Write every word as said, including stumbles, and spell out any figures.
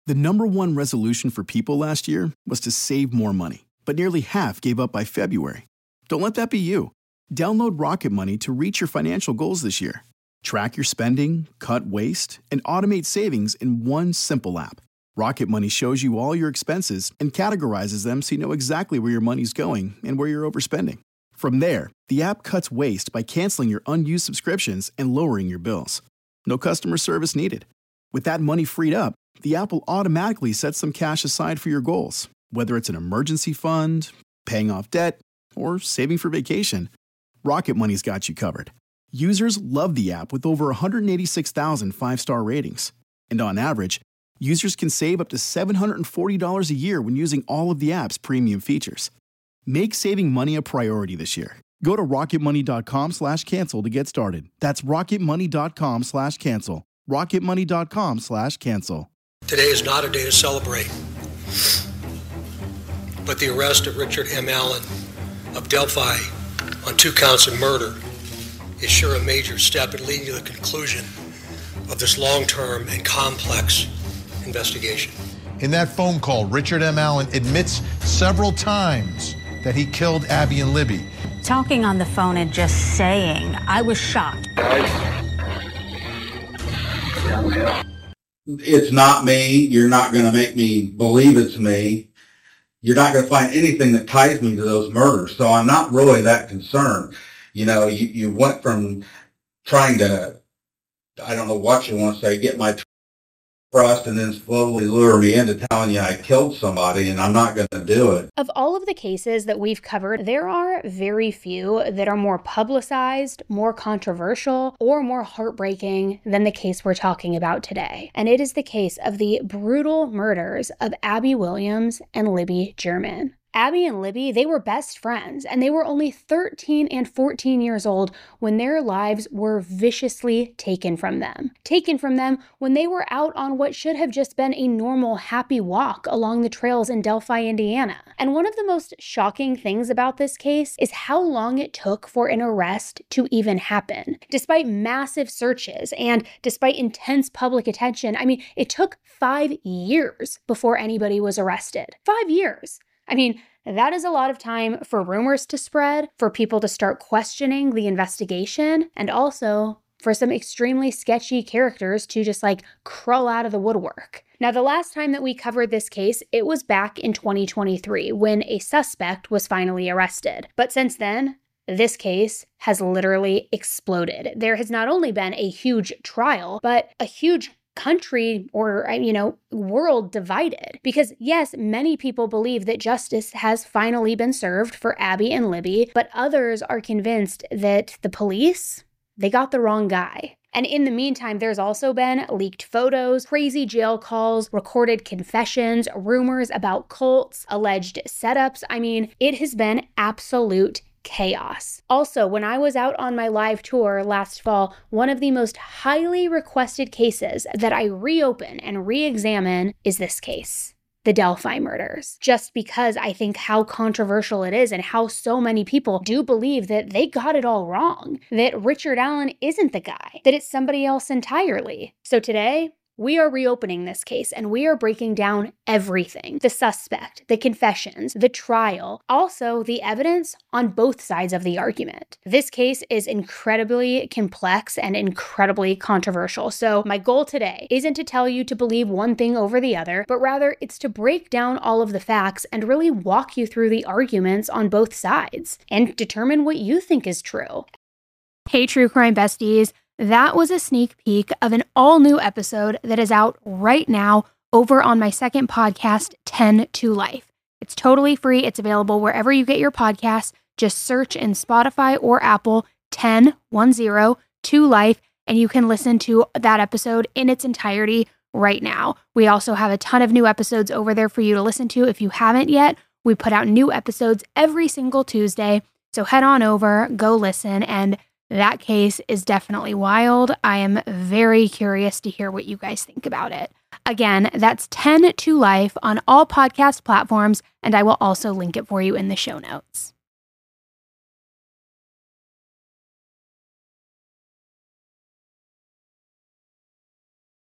The number one resolution for people last year was to save more money, but nearly half gave up by February. Don't let that be you. Download Rocket Money to reach your financial goals this year. Track your spending, cut waste, and automate savings in one simple app. Rocket Money shows you all your expenses and categorizes them so you know exactly where your money's going and where you're overspending. From there, the app cuts waste by canceling your unused subscriptions and lowering your bills. No customer service needed. With that money freed up, the app will automatically set some cash aside for your goals, whether it's an emergency fund, paying off debt, or saving for vacation. Rocket Money's got you covered. Users love the app with over one hundred eighty-six thousand five-star ratings. And on average, users can save up to seven hundred forty dollars a year when using all of the app's premium features. Make saving money a priority this year. Go to rocketmoney.com slash cancel to get started. That's rocketmoney.com slash cancel. rocketmoney.com slash cancel. Today is not a day to celebrate, but the arrest of Richard M. Allen of Delphi on two counts of murder is sure a major step in leading to the conclusion of this long-term and complex investigation. In that phone call, Richard M. Allen admits several times that he killed Abby and Libby. Talking on the phone and just saying, I was shocked. It's not me. You're not going to make me believe it's me. You're not going to find anything that ties me to those murders. So I'm not really that concerned. You know, you, you went from trying to, I don't know what you want to say, get my trust and then slowly lure me into telling you I killed somebody, and I'm not going to do it. Of all of the cases that we've covered, there are very few that are more publicized, more controversial, or more heartbreaking than the case we're talking about today. And it is the case of the brutal murders of Abby Williams and Libby German. Abby and Libby, they were best friends, and they were only thirteen and fourteen years old when their lives were viciously taken from them. Taken from them when they were out on what should have just been a normal, happy walk along the trails in Delphi, Indiana. And one of the most shocking things about this case is how long it took for an arrest to even happen. Despite massive searches and despite intense public attention, I mean, it took five years before anybody was arrested. Five years. I mean, that is a lot of time for rumors to spread, for people to start questioning the investigation, and also for some extremely sketchy characters to just like crawl out of the woodwork. Now, the last time that we covered this case, it was back in twenty twenty-three when a suspect was finally arrested. But since then, this case has literally exploded. There has not only been a huge trial, but a huge country or, you know, world divided. Because yes, many people believe that justice has finally been served for Abby and Libby, but others are convinced that the police, they got the wrong guy. And in the meantime, there's also been leaked photos, crazy jail calls, recorded confessions, rumors about cults, alleged setups. I mean, it has been absolute chaos. Also, when I was out on my live tour last fall, one of the most highly requested cases that I reopen and re-examine is this case, the Delphi murders. Just because I think how controversial it is and how so many people do believe that they got it all wrong, that Richard Allen isn't the guy, that it's somebody else entirely. So today, we are reopening this case and we are breaking down everything. The suspect, the confessions, the trial, also the evidence on both sides of the argument. This case is incredibly complex and incredibly controversial. So my goal today isn't to tell you to believe one thing over the other, but rather it's to break down all of the facts and really walk you through the arguments on both sides and determine what you think is true. Hey, True Crime Besties. That was a sneak peek of an all-new episode that is out right now over on my second podcast, ten to Life. It's totally free. It's available wherever you get your podcasts. Just search in Spotify or Apple ten, one zero, to Life, and you can listen to that episode in its entirety right now. We also have a ton of new episodes over there for you to listen to if you haven't yet. We put out new episodes every single Tuesday, so head on over, go listen, and that case is definitely wild. I am very curious to hear what you guys think about it. Again, that's ten to Life on all podcast platforms, and I will also link it for you in the show notes.